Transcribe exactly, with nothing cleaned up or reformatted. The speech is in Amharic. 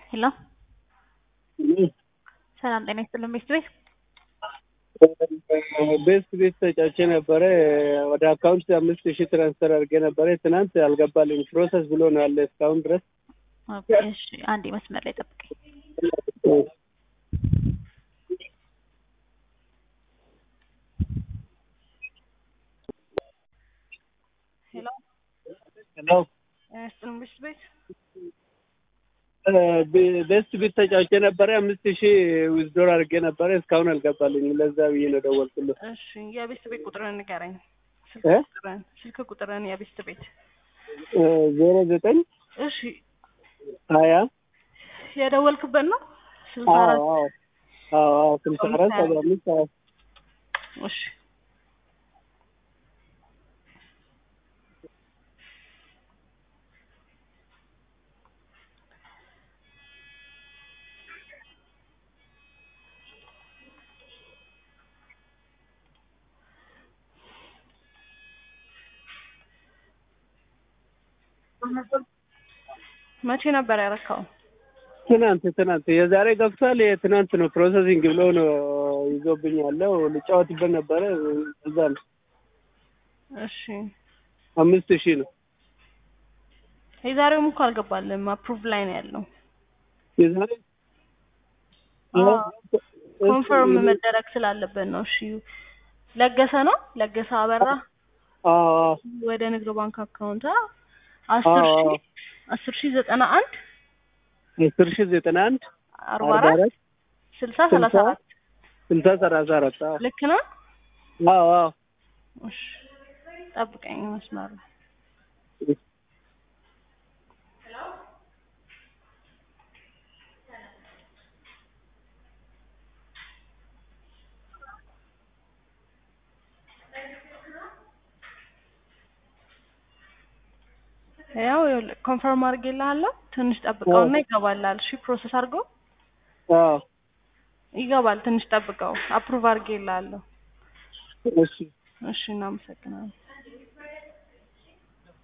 ሄሎ ሰላም ጤና ይስጥልኝ ቤስት ቤት ቤስት ቤት ተጫውቼ ነበረ ወደ አካውንት አምስት ሺህ ትራንስፈር አድርጌ ነበረ ትናንት አልገባልኝ ፕሮሰስ ብሎ ነው ያለ እስካሁን ድረስ ኦኬ እሺ አንዴ መስመር ላይ ጠብቀኝ ሄሎ ሄሎ እሱን ቤስት ቤት ቤስት ቤት ተጫውቼ ነበረ አምስት ሺህ ዊዝድሮው አድርጌ ነበረ እስካሁን አልገባልኝ ለዛ ብዬ ነው ደወልኩልህ እሺ የቤስት ቤት ቁጥርን ንገረኝ እ ቁጥርን ስልክ ቁጥርን የቤስት ቤት ዜሮ ዘጠኝ እሺ ሀያ የደወልክበት ነው ስልሳ አራት አዎ አዎ አዎ ስልሳ አራት ሰባ አምስት እሺ መቼ ነበር ያረካው? ትናንት ትናንት የዛሬ ገብቷል የትናንት ነው ፕሮሰሲንግ ብሎ ነው ይዞብኝ ያለው ልጫወትበት ነበረ እዛ ነው እሺ አምስት ሺህ ነው የዛሬውም እኮ አልገባልም አፕሩቭ ላይ ነው ያለው የዛሬ ኮንፈርም መደረግ ስላለበት ነው እሺ ለገሰ ነው ለገሰ አበራ አዎ ወደ ንግድ ባንክ አካውንት አስር ሺህ አስር ሺህ ዘጠና አንድ አስር ሺህ ዘጠና አንድ አርባ አራት ስልሳ ሰላሳ አራት ስልሳ ሰላሳ አራት ልክ ነው አዎ አዎ እሺ ጠብቀኝ መስመር ያው ኮንፈርም አድርጌልሃለሁ ትንሽ ጠብቀውና ይገባላል እሺ ፕሮሰስ አድርገው አዎ ይገባል ትንሽ ጠብቀው አፕሩቭ አድርጌልሃለሁ እሺ እሺ እናመሰግናለን